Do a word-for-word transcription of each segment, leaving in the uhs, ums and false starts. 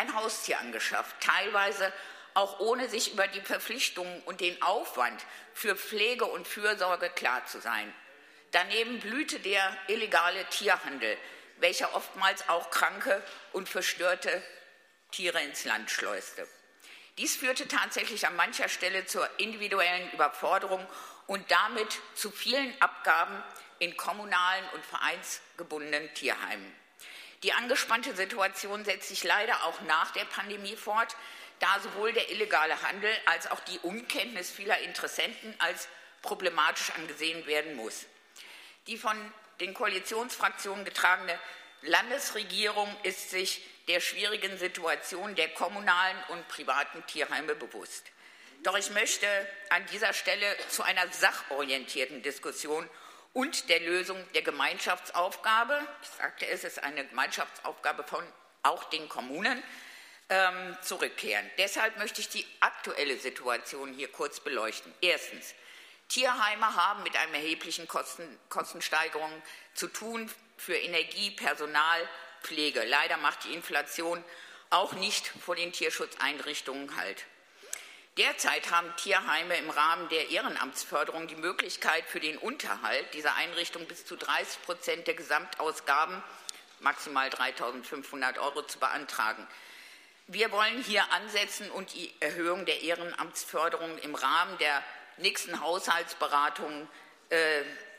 ein Haustier angeschafft, teilweise auch ohne sich über die Verpflichtungen und den Aufwand für Pflege und Fürsorge klar zu sein. Daneben blühte der illegale Tierhandel, welcher oftmals auch kranke und verstörte Tiere ins Land schleuste. Dies führte tatsächlich an mancher Stelle zur individuellen Überforderung und damit zu vielen Abgaben in kommunalen und vereinsgebundenen Tierheimen. Die angespannte Situation setzt sich leider auch nach der Pandemie fort, da sowohl der illegale Handel als auch die Unkenntnis vieler Interessenten als problematisch angesehen werden muss. Die von den Koalitionsfraktionen getragene Landesregierung ist sich der schwierigen Situation der kommunalen und privaten Tierheime bewusst. Doch ich möchte an dieser Stelle zu einer sachorientierten Diskussion und der Lösung der Gemeinschaftsaufgabe, ich sagte es, ist eine Gemeinschaftsaufgabe von auch den Kommunen, ähm, zurückkehren. Deshalb möchte ich die aktuelle Situation hier kurz beleuchten. Erstens. Tierheime haben mit einer erheblichen Kosten, Kostensteigerung zu tun für Energie, Personal, Pflege. Leider macht die Inflation auch nicht vor den Tierschutzeinrichtungen Halt. Derzeit haben Tierheime im Rahmen der Ehrenamtsförderung die Möglichkeit, für den Unterhalt dieser Einrichtung bis zu dreißig Prozent der Gesamtausgaben, maximal dreitausendfünfhundert Euro, zu beantragen. Wir wollen hier ansetzen und die Erhöhung der Ehrenamtsförderung im Rahmen der nächsten Haushaltsberatungen äh,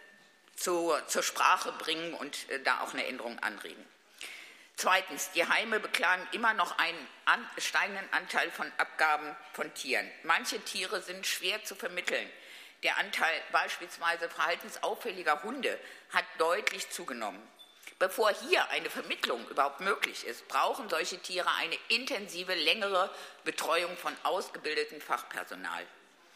zu, zur Sprache bringen und äh, da auch eine Änderung anregen. Zweitens, die Heime beklagen immer noch einen an, steigenden Anteil von Abgaben von Tieren. Manche Tiere sind schwer zu vermitteln. Der Anteil beispielsweise verhaltensauffälliger Hunde hat deutlich zugenommen. Bevor hier eine Vermittlung überhaupt möglich ist, brauchen solche Tiere eine intensive, längere Betreuung von ausgebildetem Fachpersonal.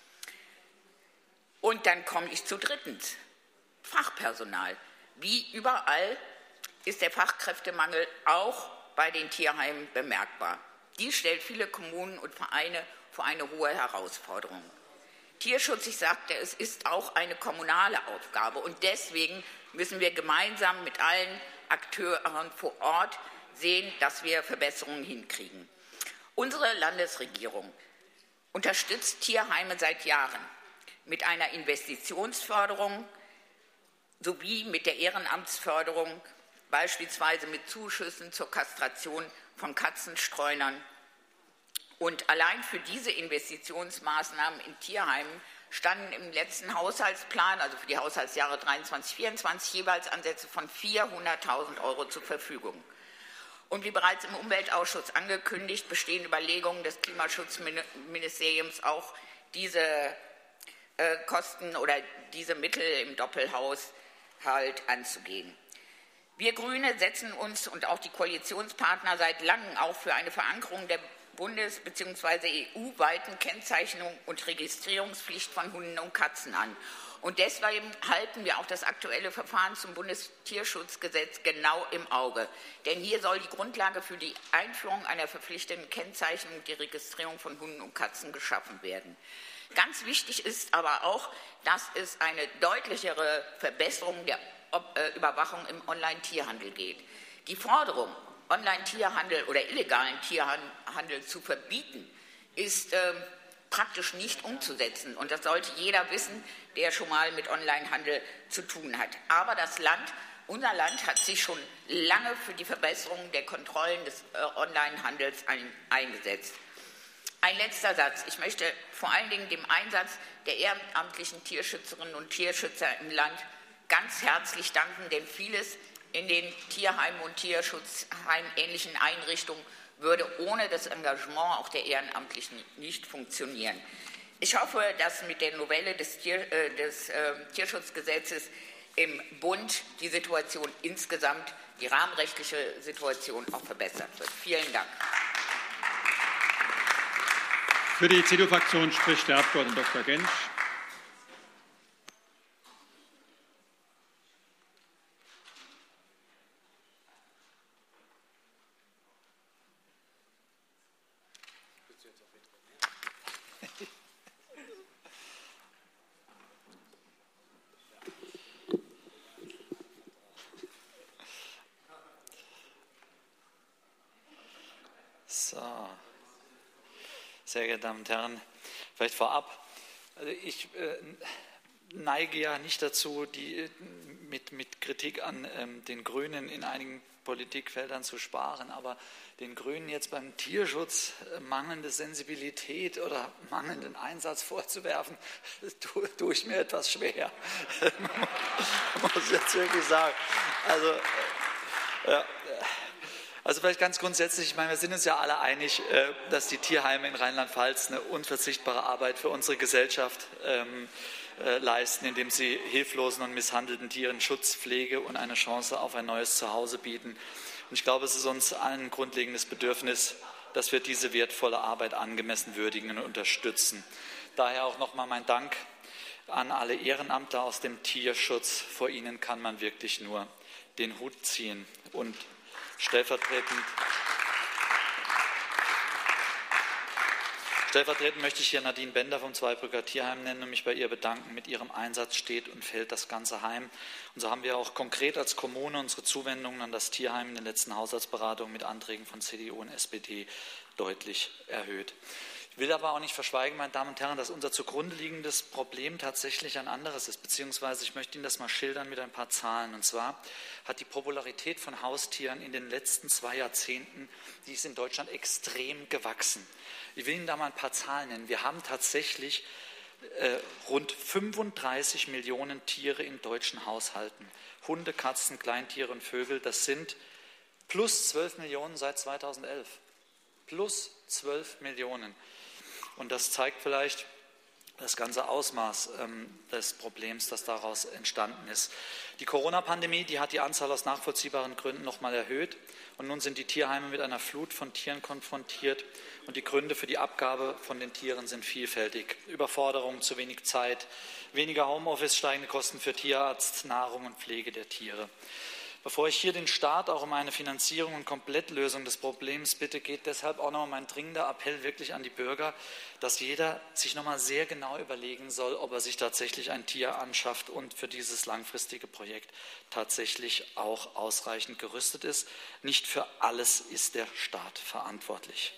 Und dann komme ich zu drittens, Fachpersonal. Wie überall ist der Fachkräftemangel auch bei den Tierheimen bemerkbar. Dies stellt viele Kommunen und Vereine vor eine hohe Herausforderung. Tierschutz, ich sagte, es ist auch eine kommunale Aufgabe und deswegen müssen wir gemeinsam mit allen Akteuren vor Ort sehen, dass wir Verbesserungen hinkriegen. Unsere Landesregierung unterstützt Tierheime seit Jahren mit einer Investitionsförderung sowie mit der Ehrenamtsförderung, beispielsweise mit Zuschüssen zur Kastration von Katzenstreunern. Und allein für diese Investitionsmaßnahmen in Tierheimen standen im letzten Haushaltsplan, also für die Haushaltsjahre dreiundzwanzig, vierundzwanzig, jeweils Ansätze von vierhunderttausend Euro zur Verfügung. Und wie bereits im Umweltausschuss angekündigt, bestehen Überlegungen des Klimaschutzministeriums auch diese äh, Kosten oder diese Mittel im Doppelhaushalt anzugehen. Wir Grüne setzen uns und auch die Koalitionspartner seit langem auch für eine Verankerung der bundes- bzw. E U-weiten Kennzeichnung und Registrierungspflicht von Hunden und Katzen an. Und deswegen halten wir auch das aktuelle Verfahren zum Bundestierschutzgesetz genau im Auge. Denn hier soll die Grundlage für die Einführung einer verpflichtenden Kennzeichnung und die Registrierung von Hunden und Katzen geschaffen werden. Ganz wichtig ist aber auch, dass es eine deutlichere Verbesserung der Überwachung im Online-Tierhandel geht. Die Forderung, Online-Tierhandel oder illegalen Tierhandel zu verbieten, ist äh, praktisch nicht umzusetzen. Und das sollte jeder wissen, der schon mal mit Online-Handel zu tun hat. Aber das Land, unser Land hat sich schon lange für die Verbesserung der Kontrollen des äh, Online-Handels ein, eingesetzt. Ein letzter Satz. Ich möchte vor allen Dingen dem Einsatz der ehrenamtlichen Tierschützerinnen und Tierschützer im Land ganz herzlich danken, denn vieles in den Tierheimen und Tierschutzheimen ähnlichen Einrichtungen würde ohne das Engagement auch der Ehrenamtlichen nicht funktionieren. Ich hoffe, dass mit der Novelle des, Tier, äh, des äh, Tierschutzgesetzes im Bund die Situation insgesamt, die rahmenrechtliche Situation auch verbessert wird. Vielen Dank. Für die C D U-Fraktion spricht der Abgeordnete Doktor Gensch. So, sehr geehrte Damen und Herren, vielleicht vorab, also ich äh, neige ja nicht dazu, die, mit, mit Kritik an ähm, den Grünen in einigen Politikfeldern zu sparen, aber den Grünen jetzt beim Tierschutz äh, mangelnde Sensibilität oder mangelnden Einsatz vorzuwerfen, tue, tue ich mir etwas schwer. Muss ich jetzt wirklich sagen. Also, äh, ja. Also vielleicht ganz grundsätzlich, ich meine, wir sind uns ja alle einig, dass die Tierheime in Rheinland-Pfalz eine unverzichtbare Arbeit für unsere Gesellschaft ähm, äh, leisten, indem sie hilflosen und misshandelten Tieren Schutz, Pflege und eine Chance auf ein neues Zuhause bieten. Und ich glaube, es ist uns allen ein grundlegendes Bedürfnis, dass wir diese wertvolle Arbeit angemessen würdigen und unterstützen. Daher auch nochmal mein Dank an alle Ehrenamtler aus dem Tierschutz. Vor ihnen kann man wirklich nur den Hut ziehen. Und Stellvertretend, stellvertretend möchte ich hier Nadine Bender vom Zweibrücker Tierheim nennen und mich bei ihr bedanken. Mit ihrem Einsatz steht und fällt das ganze Heim. Und so haben wir auch konkret als Kommune unsere Zuwendungen an das Tierheim in den letzten Haushaltsberatungen mit Anträgen von C D U und S P D deutlich erhöht. Ich will aber auch nicht verschweigen, meine Damen und Herren, dass unser zugrunde liegendes Problem tatsächlich ein anderes ist, beziehungsweise ich möchte Ihnen das mal schildern mit ein paar Zahlen. Und zwar hat die Popularität von Haustieren in den letzten zwei Jahrzehnten, die ist in Deutschland extrem gewachsen. Ich will Ihnen da mal ein paar Zahlen nennen. Wir haben tatsächlich äh, rund fünfunddreißig Millionen Tiere in deutschen Haushalten. Hunde, Katzen, Kleintiere und Vögel, das sind plus zwölf Millionen seit zweitausendelf. Plus zwölf Millionen. Und das zeigt vielleicht das ganze Ausmaß ähm, des Problems, das daraus entstanden ist. Die Corona-Pandemie, die hat die Anzahl aus nachvollziehbaren Gründen noch mal erhöht. Und nun sind die Tierheime mit einer Flut von Tieren konfrontiert. Und die Gründe für die Abgabe von den Tieren sind vielfältig. Überforderung, zu wenig Zeit, weniger Homeoffice, steigende Kosten für Tierarzt, Nahrung und Pflege der Tiere. Bevor ich hier den Staat auch um eine Finanzierung und Komplettlösung des Problems bitte, geht deshalb auch noch mein dringender Appell wirklich an die Bürger, dass jeder sich noch mal sehr genau überlegen soll, ob er sich tatsächlich ein Tier anschafft und für dieses langfristige Projekt tatsächlich auch ausreichend gerüstet ist. Nicht für alles ist der Staat verantwortlich.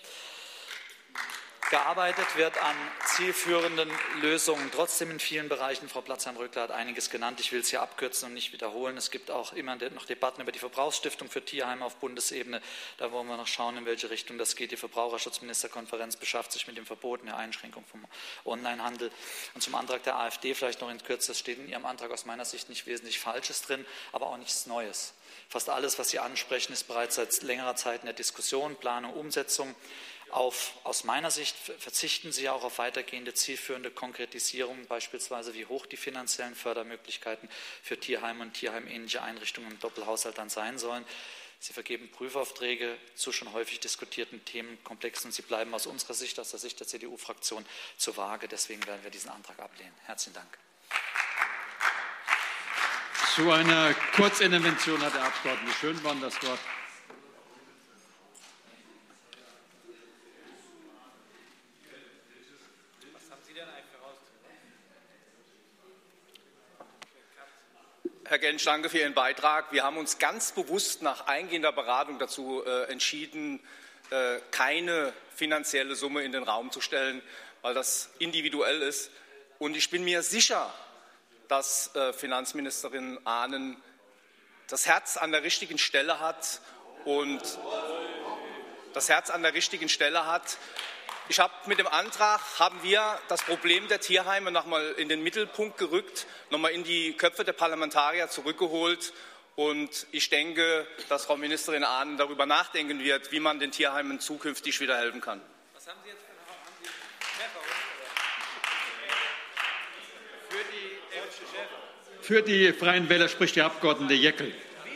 Gearbeitet wird an zielführenden Lösungen. Trotzdem in vielen Bereichen, Frau Platzheim-Röckler hat einiges genannt, ich will es hier abkürzen und nicht wiederholen. Es gibt auch immer noch Debatten über die Verbrauchsstiftung für Tierheime auf Bundesebene. Da wollen wir noch schauen, in welche Richtung das geht. Die Verbraucherschutzministerkonferenz beschafft sich mit dem Verboten der Einschränkung vom Onlinehandel. Und zum Antrag der AfD vielleicht noch in Kürze, es steht in Ihrem Antrag aus meiner Sicht nicht wesentlich Falsches drin, aber auch nichts Neues. Fast alles, was Sie ansprechen, ist bereits seit längerer Zeit in der Diskussion, Planung, Umsetzung. Auf, aus meiner Sicht verzichten Sie auch auf weitergehende zielführende Konkretisierungen, beispielsweise wie hoch die finanziellen Fördermöglichkeiten für Tierheime und tierheimähnliche Einrichtungen im Doppelhaushalt dann sein sollen. Sie vergeben Prüfaufträge zu schon häufig diskutierten Themenkomplexen und sie bleiben aus unserer Sicht, aus der Sicht der C D U-Fraktion, zu vage. Deswegen werden wir diesen Antrag ablehnen. Herzlichen Dank. Zu einer Kurzintervention hat der Abgeordnete Schönborn das Wort. Herr Gensch, danke für Ihren Beitrag. Wir haben uns ganz bewusst nach eingehender Beratung dazu äh, entschieden, äh, keine finanzielle Summe in den Raum zu stellen, weil das individuell ist. Und ich bin mir sicher, dass äh, Finanzministerin Ahnen das Herz an der richtigen Stelle hat und das Herz an der richtigen Stelle hat. Ich habe mit dem Antrag haben wir das Problem der Tierheime noch mal in den Mittelpunkt gerückt, noch mal in die Köpfe der Parlamentarier zurückgeholt. Und ich denke, dass Frau Ministerin Ahnen darüber nachdenken wird, wie man den Tierheimen zukünftig wieder helfen kann. Was haben Sie jetzt für, für die Für die Freien Wähler spricht der Abgeordnete Jeckel.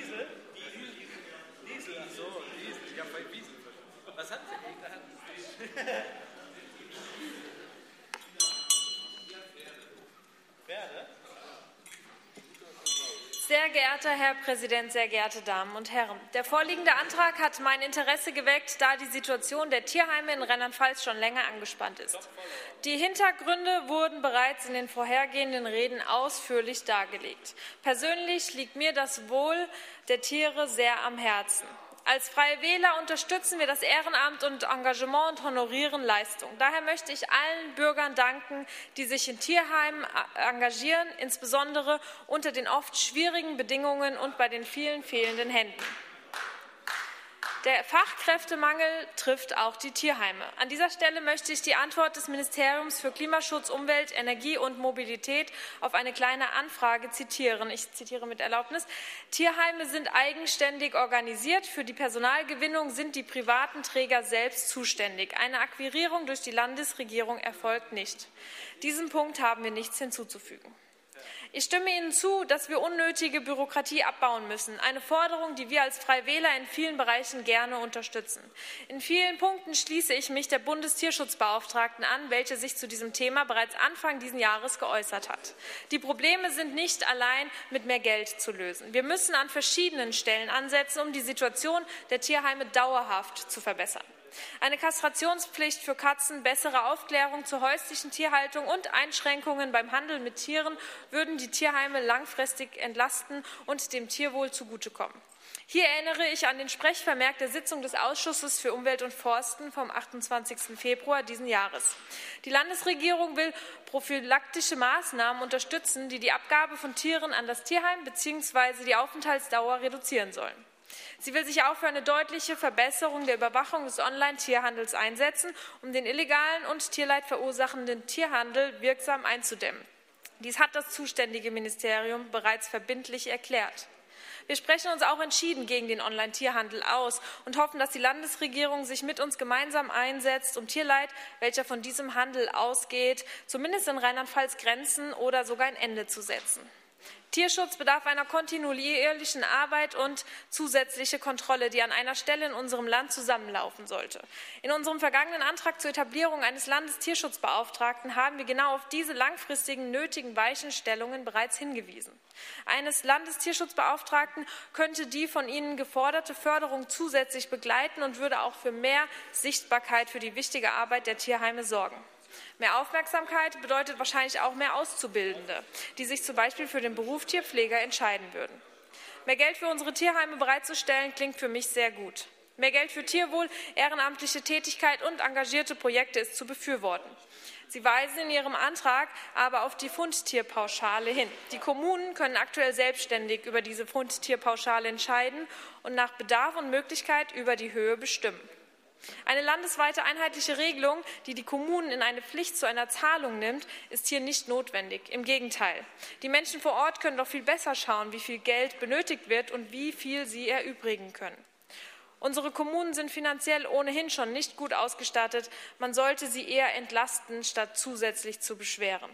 Sehr geehrter Herr Präsident, sehr geehrte Damen und Herren! Der vorliegende Antrag hat mein Interesse geweckt, da die Situation der Tierheime in Rheinland-Pfalz schon länger angespannt ist. Die Hintergründe wurden bereits in den vorhergehenden Reden ausführlich dargelegt. Persönlich liegt mir das Wohl der Tiere sehr am Herzen. Als Freie Wähler unterstützen wir das Ehrenamt und Engagement und honorieren Leistung. Daher möchte ich allen Bürgern danken, die sich in Tierheimen engagieren, insbesondere unter den oft schwierigen Bedingungen und bei den vielen fehlenden Händen. Der Fachkräftemangel trifft auch die Tierheime. An dieser Stelle möchte ich die Antwort des Ministeriums für Klimaschutz, Umwelt, Energie und Mobilität auf eine kleine Anfrage zitieren. Ich zitiere mit Erlaubnis. Tierheime sind eigenständig organisiert. Für die Personalgewinnung sind die privaten Träger selbst zuständig. Eine Akquirierung durch die Landesregierung erfolgt nicht. Diesem Punkt haben wir nichts hinzuzufügen. Ich stimme Ihnen zu, dass wir unnötige Bürokratie abbauen müssen, eine Forderung, die wir als Freie Wähler in vielen Bereichen gerne unterstützen. In vielen Punkten schließe ich mich der Bundestierschutzbeauftragten an, welche sich zu diesem Thema bereits Anfang dieses Jahres geäußert hat. Die Probleme sind nicht allein mit mehr Geld zu lösen. Wir müssen an verschiedenen Stellen ansetzen, um die Situation der Tierheime dauerhaft zu verbessern. Eine Kastrationspflicht für Katzen, bessere Aufklärung zur häuslichen Tierhaltung und Einschränkungen beim Handel mit Tieren würden die Tierheime langfristig entlasten und dem Tierwohl zugutekommen. Hier erinnere ich an den Sprechvermerk der Sitzung des Ausschusses für Umwelt und Forsten vom achtundzwanzigsten Februar diesen Jahres. Die Landesregierung will prophylaktische Maßnahmen unterstützen, die die Abgabe von Tieren an das Tierheim bzw. die Aufenthaltsdauer reduzieren sollen. Sie will sich auch für eine deutliche Verbesserung der Überwachung des Online-Tierhandels einsetzen, um den illegalen und Tierleid verursachenden Tierhandel wirksam einzudämmen. Dies hat das zuständige Ministerium bereits verbindlich erklärt. Wir sprechen uns auch entschieden gegen den Online-Tierhandel aus und hoffen, dass die Landesregierung sich mit uns gemeinsam einsetzt, um Tierleid, welcher von diesem Handel ausgeht, zumindest in Rheinland-Pfalz Grenzen oder sogar ein Ende zu setzen. Tierschutz bedarf einer kontinuierlichen Arbeit und zusätzliche Kontrolle, die an einer Stelle in unserem Land zusammenlaufen sollte. In unserem vergangenen Antrag zur Etablierung eines Landestierschutzbeauftragten haben wir genau auf diese langfristigen nötigen Weichenstellungen bereits hingewiesen. Eines Landestierschutzbeauftragten könnte die von Ihnen geforderte Förderung zusätzlich begleiten und würde auch für mehr Sichtbarkeit für die wichtige Arbeit der Tierheime sorgen. Mehr Aufmerksamkeit bedeutet wahrscheinlich auch mehr Auszubildende, die sich zum Beispiel für den Beruf Tierpfleger entscheiden würden. Mehr Geld für unsere Tierheime bereitzustellen, klingt für mich sehr gut. Mehr Geld für Tierwohl, ehrenamtliche Tätigkeit und engagierte Projekte ist zu befürworten. Sie weisen in Ihrem Antrag aber auf die Fundtierpauschale hin. Die Kommunen können aktuell selbstständig über diese Fundtierpauschale entscheiden und nach Bedarf und Möglichkeit über die Höhe bestimmen. Eine landesweite einheitliche Regelung, die die Kommunen in eine Pflicht zu einer Zahlung nimmt, ist hier nicht notwendig. Im Gegenteil. Die Menschen vor Ort können doch viel besser schauen, wie viel Geld benötigt wird und wie viel sie erübrigen können. Unsere Kommunen sind finanziell ohnehin schon nicht gut ausgestattet. Man sollte sie eher entlasten, statt zusätzlich zu beschweren.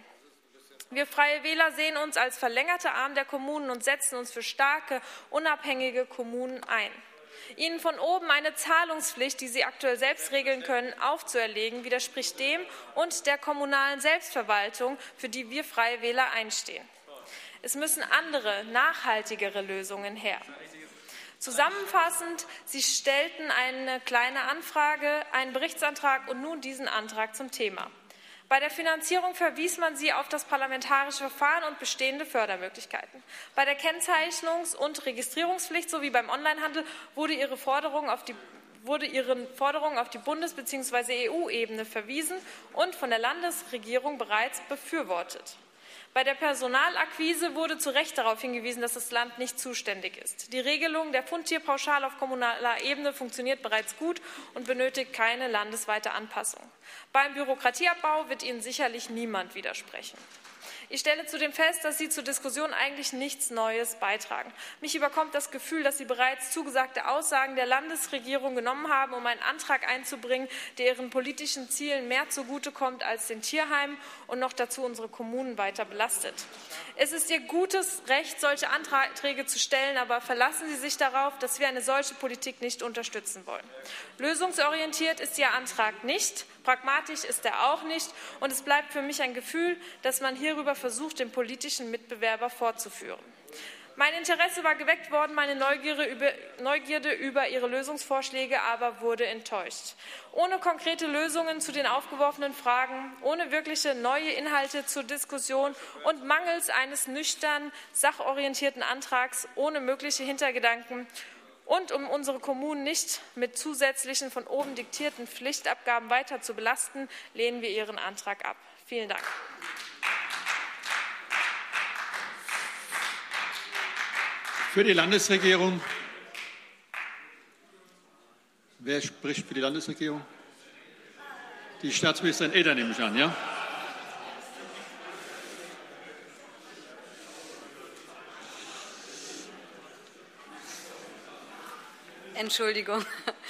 Wir Freie Wähler sehen uns als verlängerter Arm der Kommunen und setzen uns für starke, unabhängige Kommunen ein. Ihnen von oben eine Zahlungspflicht, die Sie aktuell selbst regeln können, aufzuerlegen, widerspricht dem und der kommunalen Selbstverwaltung, für die wir Freie Wähler einstehen. Es müssen andere, nachhaltigere Lösungen her. Zusammenfassend, Sie stellten eine kleine Anfrage, einen Berichtsantrag und nun diesen Antrag zum Thema. Bei der Finanzierung verwies man sie auf das parlamentarische Verfahren und bestehende Fördermöglichkeiten. Bei der Kennzeichnungs- und Registrierungspflicht sowie beim Onlinehandel wurde ihre Forderung auf die wurde ihren Forderungen auf die Bundes- bzw. E U-Ebene verwiesen und von der Landesregierung bereits befürwortet. Bei der Personalakquise wurde zu Recht darauf hingewiesen, dass das Land nicht zuständig ist. Die Regelung der Fundtierpauschale auf kommunaler Ebene funktioniert bereits gut und benötigt keine landesweite Anpassung. Beim Bürokratieabbau wird Ihnen sicherlich niemand widersprechen. Ich stelle zudem fest, dass Sie zur Diskussion eigentlich nichts Neues beitragen. Mich überkommt das Gefühl, dass Sie bereits zugesagte Aussagen der Landesregierung genommen haben, um einen Antrag einzubringen, der ihren politischen Zielen mehr zugutekommt als den Tierheimen und noch dazu unsere Kommunen weiter belastet. Es ist Ihr gutes Recht, solche Anträge zu stellen, aber verlassen Sie sich darauf, dass wir eine solche Politik nicht unterstützen wollen. Lösungsorientiert ist Ihr Antrag nicht, pragmatisch ist er auch nicht, und es bleibt für mich ein Gefühl, dass man hierüber versucht, den politischen Mitbewerber fortzuführen. Mein Interesse war geweckt worden, meine Neugierde über, Neugierde über Ihre Lösungsvorschläge aber wurde enttäuscht. Ohne konkrete Lösungen zu den aufgeworfenen Fragen, ohne wirkliche neue Inhalte zur Diskussion und mangels eines nüchtern sachorientierten Antrags, ohne mögliche Hintergedanken Und um unsere Kommunen nicht mit zusätzlichen von oben diktierten Pflichtabgaben weiter zu belasten, lehnen wir Ihren Antrag ab. Vielen Dank. Für die Landesregierung. Wer spricht für die Landesregierung? Die Staatsministerin Eder, nehme ich an, ja? Entschuldigung.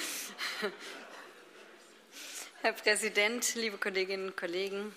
Herr Präsident, liebe Kolleginnen und Kollegen!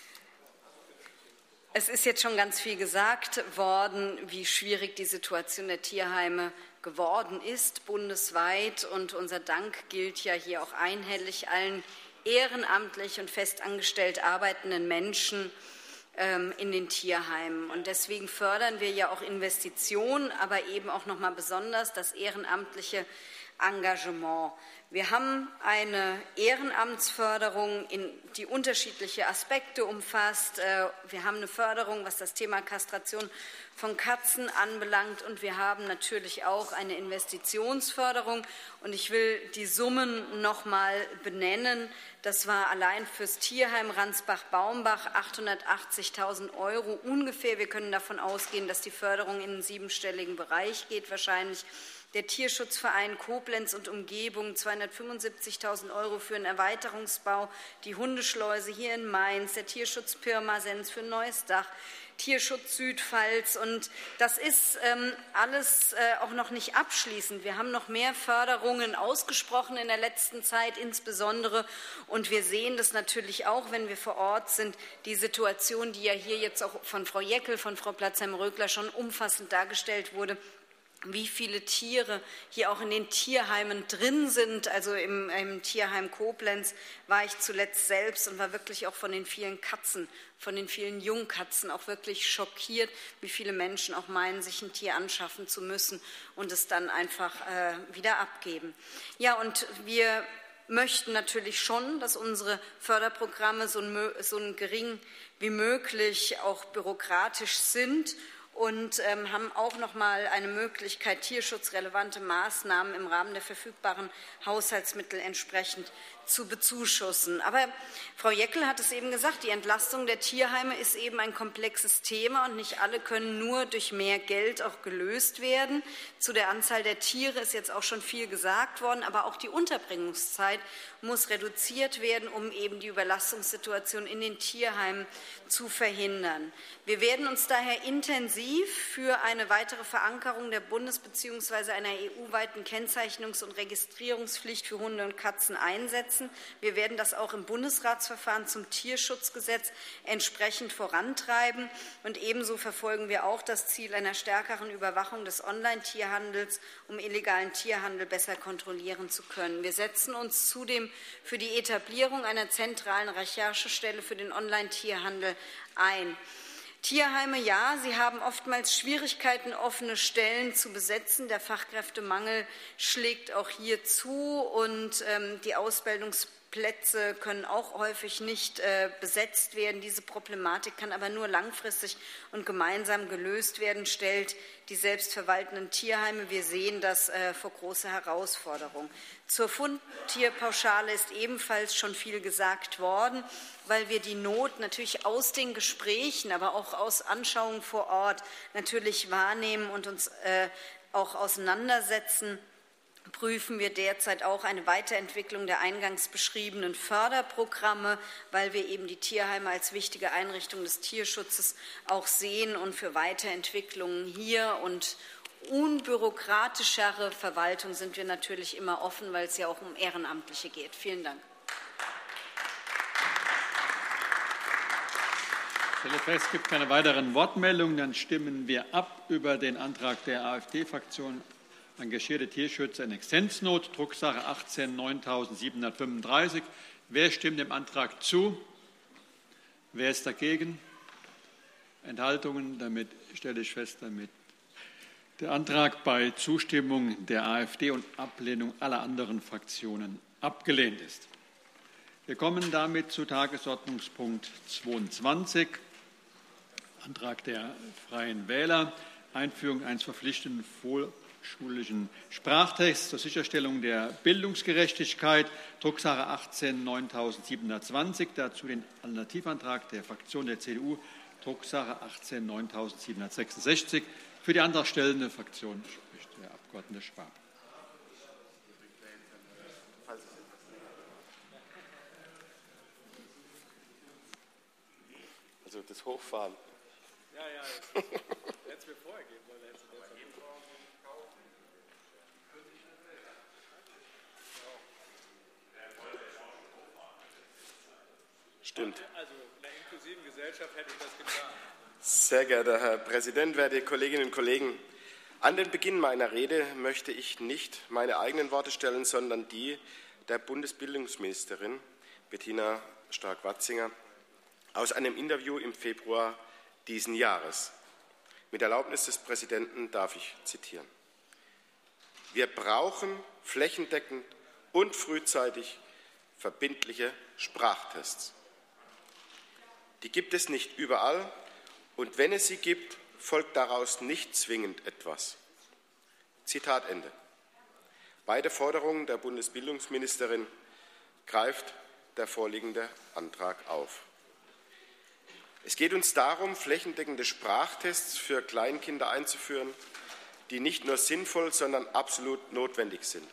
Es ist jetzt schon ganz viel gesagt worden, wie schwierig die Situation der Tierheime geworden ist, bundesweit. Und unser Dank gilt ja hier auch einhellig allen ehrenamtlich und festangestellt arbeitenden Menschen ähm, in den Tierheimen. Und deswegen fördern wir ja auch Investitionen, aber eben auch noch mal besonders das ehrenamtliche Engagement. Wir haben eine Ehrenamtsförderung, die unterschiedliche Aspekte umfasst. Wir haben eine Förderung, was das Thema Kastration von Katzen anbelangt, und wir haben natürlich auch eine Investitionsförderung. Und ich will die Summen noch mal benennen. Das war allein fürs Tierheim Ransbach-Baumbach achthundertachtzigtausend Euro ungefähr. Wir können davon ausgehen, dass die Förderung in einen siebenstelligen Bereich geht wahrscheinlich. Der Tierschutzverein Koblenz und Umgebung zweihundertfünfundsiebzigtausend Euro für einen Erweiterungsbau, die Hundeschleuse hier in Mainz, der Tierschutz Pirmasens für ein neues Dach, Tierschutz Südpfalz. Und das ist ähm, alles äh, auch noch nicht abschließend. Wir haben noch mehr Förderungen ausgesprochen in der letzten Zeit insbesondere. Und wir sehen das natürlich auch, wenn wir vor Ort sind, die Situation, die ja hier jetzt auch von Frau Jeckel, von Frau Platzheim-Rögler schon umfassend dargestellt wurde, wie viele Tiere hier auch in den Tierheimen drin sind. Also im, im Tierheim Koblenz war ich zuletzt selbst und war wirklich auch von den vielen Katzen, von den vielen Jungkatzen auch wirklich schockiert, wie viele Menschen auch meinen, sich ein Tier anschaffen zu müssen und es dann einfach äh, wieder abgeben. Ja, und wir möchten natürlich schon, dass unsere Förderprogramme so, so gering wie möglich auch bürokratisch sind, und ähm, haben auch noch mal eine Möglichkeit, tierschutzrelevante Maßnahmen im Rahmen der verfügbaren Haushaltsmittel entsprechend zu bezuschussen. Aber Frau Jeckel hat es eben gesagt, die Entlastung der Tierheime ist eben ein komplexes Thema und nicht alle können nur durch mehr Geld auch gelöst werden. Zu der Anzahl der Tiere ist jetzt auch schon viel gesagt worden, aber auch die Unterbringungszeit muss reduziert werden, um eben die Überlastungssituation in den Tierheimen zu verhindern. Wir werden uns daher intensiv für eine weitere Verankerung der Bundes- bzw. einer E U-weiten Kennzeichnungs- und Registrierungspflicht für Hunde und Katzen einsetzen. Wir werden das auch im Bundesratsverfahren zum Tierschutzgesetz entsprechend vorantreiben. Und ebenso verfolgen wir auch das Ziel einer stärkeren Überwachung des Online-Tierhandels, um illegalen Tierhandel besser kontrollieren zu können. Wir setzen uns zudem für die Etablierung einer zentralen Recherchestelle für den Online-Tierhandel ein. Tierheime, ja, sie haben oftmals Schwierigkeiten, offene Stellen zu besetzen. Der Fachkräftemangel schlägt auch hier zu, und ähm, die Ausbildungsplätze können auch häufig nicht äh, besetzt werden. Diese Problematik kann aber nur langfristig und gemeinsam gelöst werden, stellt die selbstverwaltenden Tierheime. Wir sehen das äh, vor große Herausforderungen. Zur Fundtierpauschale ist ebenfalls schon viel gesagt worden, weil wir die Not natürlich aus den Gesprächen, aber auch aus Anschauungen vor Ort natürlich wahrnehmen und uns äh, auch auseinandersetzen. Prüfen wir derzeit auch eine Weiterentwicklung der eingangs beschriebenen Förderprogramme, weil wir eben die Tierheime als wichtige Einrichtung des Tierschutzes auch sehen, und für Weiterentwicklungen hier und unbürokratischere Verwaltung sind wir natürlich immer offen, weil es ja auch um Ehrenamtliche geht. Vielen Dank. Ich stelle fest, es gibt keine weiteren Wortmeldungen. Dann stimmen wir ab über den Antrag der AfD-Fraktion. Engagierte Tierschützer in Existenznot, Drucksache achtzehn neuntausendsiebenhundertfünfunddreißig. Wer stimmt dem Antrag zu? Wer ist dagegen? Enthaltungen? Damit stelle ich fest, damit der Antrag bei Zustimmung der AfD und Ablehnung aller anderen Fraktionen abgelehnt ist. Wir kommen damit zu Tagesordnungspunkt zweiundzwanzig, Antrag der Freien Wähler, Einführung eines verpflichtenden schulischen Sprachtext zur Sicherstellung der Bildungsgerechtigkeit, Drucksache achtzehn neuntausendsiebenhundertzwanzig, dazu den Alternativantrag der Fraktion der C D U, Drucksache achtzehn neuntausendsiebenhundertsechsundsechzig. Für die antragstellende Fraktion spricht der Abgeordnete Schwab. Also das Hochfahren. Ja, ja, jetzt hätte es mir vorher geben wollen. Stimmt. Also in der inklusiven Gesellschaft hätte ich das getan. Sehr geehrter Herr Präsident, werte Kolleginnen und Kollegen! An den Beginn meiner Rede möchte ich nicht meine eigenen Worte stellen, sondern die der Bundesbildungsministerin Bettina Stark-Watzinger aus einem Interview im Februar diesen Jahres. Mit Erlaubnis des Präsidenten darf ich zitieren. Wir brauchen flächendeckend und frühzeitig verbindliche Sprachtests. Die gibt es nicht überall, und wenn es sie gibt, folgt daraus nicht zwingend etwas. Zitat Ende. Beide Forderungen der Bundesbildungsministerin greift der vorliegende Antrag auf. Es geht uns darum, flächendeckende Sprachtests für Kleinkinder einzuführen, die nicht nur sinnvoll, sondern absolut notwendig sind.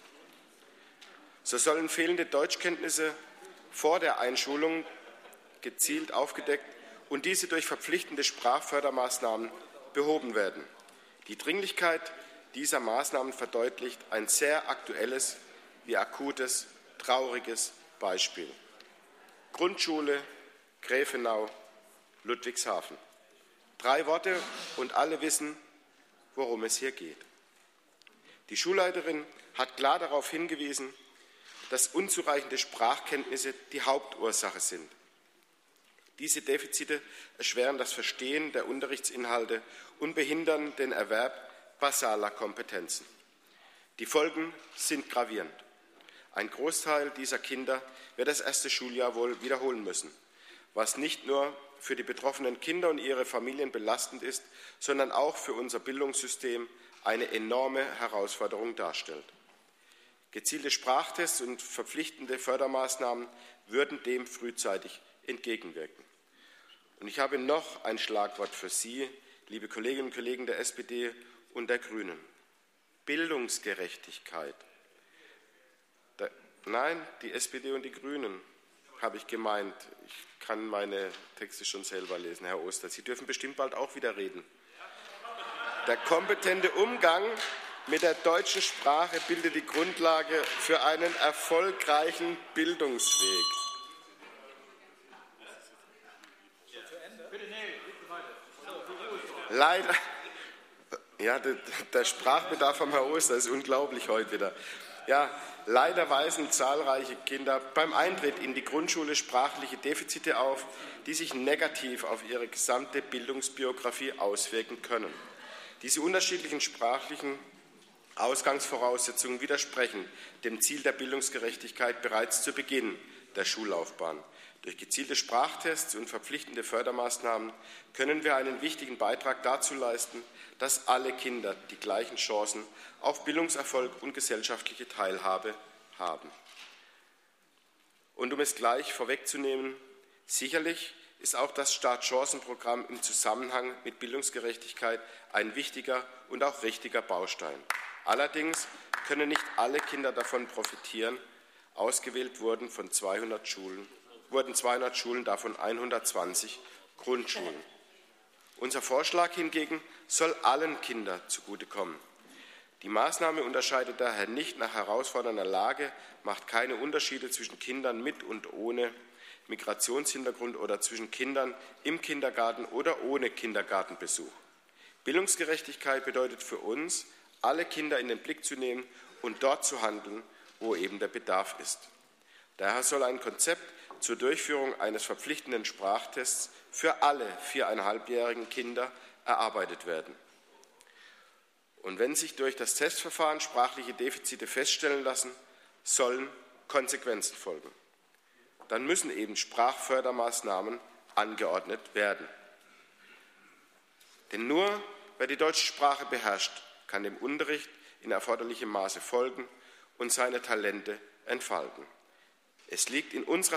So sollen fehlende Deutschkenntnisse vor der Einschulung gezielt aufgedeckt und diese durch verpflichtende Sprachfördermaßnahmen behoben werden. Die Dringlichkeit dieser Maßnahmen verdeutlicht ein sehr aktuelles wie akutes, trauriges Beispiel. Grundschule, Gräfenau, Ludwigshafen. Drei Worte und alle wissen, worum es hier geht. Die Schulleiterin hat klar darauf hingewiesen, dass unzureichende Sprachkenntnisse die Hauptursache sind. Diese Defizite erschweren das Verstehen der Unterrichtsinhalte und behindern den Erwerb basaler Kompetenzen. Die Folgen sind gravierend. Ein Großteil dieser Kinder wird das erste Schuljahr wohl wiederholen müssen, was nicht nur für die betroffenen Kinder und ihre Familien belastend ist, sondern auch für unser Bildungssystem eine enorme Herausforderung darstellt. Gezielte Sprachtests und verpflichtende Fördermaßnahmen würden dem frühzeitig entgegenwirken. Und ich habe noch ein Schlagwort für Sie, liebe Kolleginnen und Kollegen der S P D und der Grünen. Bildungsgerechtigkeit. Da, nein, die S P D und die Grünen, habe ich gemeint. Ich kann meine Texte schon selber lesen, Herr Oster. Sie dürfen bestimmt bald auch wieder reden. Der kompetente Umgang mit der deutschen Sprache bildet die Grundlage für einen erfolgreichen Bildungsweg. Leider, ja, der, der Sprachbedarf vom Herrn Oster ist unglaublich heute wieder. Ja, leider weisen zahlreiche Kinder beim Eintritt in die Grundschule sprachliche Defizite auf, die sich negativ auf ihre gesamte Bildungsbiografie auswirken können. Diese unterschiedlichen sprachlichen Ausgangsvoraussetzungen widersprechen dem Ziel der Bildungsgerechtigkeit bereits zu Beginn der Schullaufbahn. Durch gezielte Sprachtests und verpflichtende Fördermaßnahmen können wir einen wichtigen Beitrag dazu leisten, dass alle Kinder die gleichen Chancen auf Bildungserfolg und gesellschaftliche Teilhabe haben. Und um es gleich vorwegzunehmen, sicherlich ist auch das Startchancenprogramm im Zusammenhang mit Bildungsgerechtigkeit ein wichtiger und auch richtiger Baustein. Allerdings können nicht alle Kinder davon profitieren. Ausgewählt wurden von zweihundert Schulen, wurden zweihundert Schulen, davon hundertzwanzig Grundschulen. Unser Vorschlag hingegen soll allen Kindern zugutekommen. Die Maßnahme unterscheidet daher nicht nach herausfordernder Lage, macht keine Unterschiede zwischen Kindern mit und ohne Migrationshintergrund oder zwischen Kindern im Kindergarten oder ohne Kindergartenbesuch. Bildungsgerechtigkeit bedeutet für uns, alle Kinder in den Blick zu nehmen und dort zu handeln, wo eben der Bedarf ist. Daher soll ein Konzept zur Durchführung eines verpflichtenden Sprachtests für alle viereinhalbjährigen Kinder erarbeitet werden. Und wenn sich durch das Testverfahren sprachliche Defizite feststellen lassen, sollen Konsequenzen folgen. Dann müssen eben Sprachfördermaßnahmen angeordnet werden. Denn nur wer die deutsche Sprache beherrscht, kann dem Unterricht in erforderlichem Maße folgen und seine Talente entfalten. Es liegt in unserer